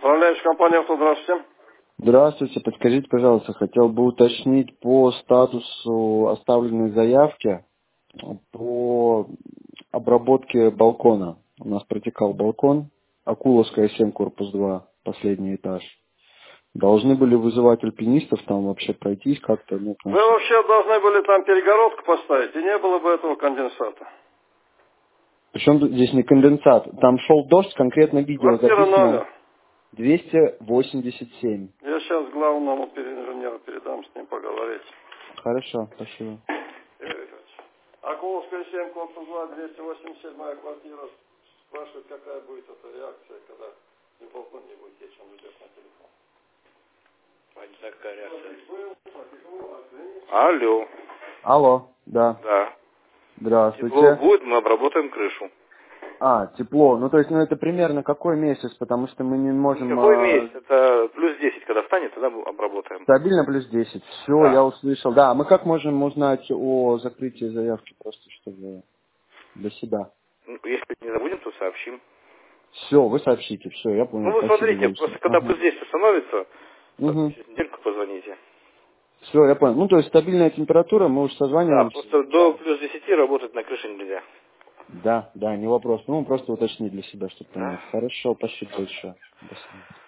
Управляющая компания «Авто», здравствуйте. Здравствуйте, подскажите, пожалуйста, хотел бы уточнить по статусу оставленной заявки по обработке балкона. У нас протекал балкон, Акуловская 7, корпус 2, последний этаж. Должны были вызывать альпинистов там вообще пройтись как-то. Ну, Вы вообще должны были там перегородку поставить, и не было бы этого конденсата. Причем здесь не конденсат, там шел дождь, конкретно видео Квартира записано номер. 287. Я сейчас главному инженеру передам, с ним поговорить. Хорошо, спасибо. Игорь Викторович, Акуловская 7, корпус 2, 287 квартира. Спрашивает, какая будет эта реакция, когда балкон не будет течь, он идет на телефон. Такая реакция. Алло. Алло, да. Да. Здравствуйте. Тепло будет, мы обработаем крышу. Тепло. Ну, то есть, это примерно какой месяц, потому что мы не можем... Какой месяц? Это плюс 10, когда встанет, тогда мы обработаем. Стабильно плюс 10. Все, Да. я услышал. Да, мы как можем узнать о закрытии заявки, просто чтобы для себя? Ну, если не забудем, то сообщим. Все, вы сообщите. Все, я Ну, понял. вы Спасибо смотрите, большое. просто когда плюс 10 установится, Угу. через недельку позвоните. Все, я понял. Ну, то есть, стабильная температура, мы уже Да, созваниваемся. просто до плюс 10 работать на крыше нельзя. Да, не вопрос. Ну, просто уточнить для себя, чтобы Да? понять. Хорошо, спасибо большое. До свидания.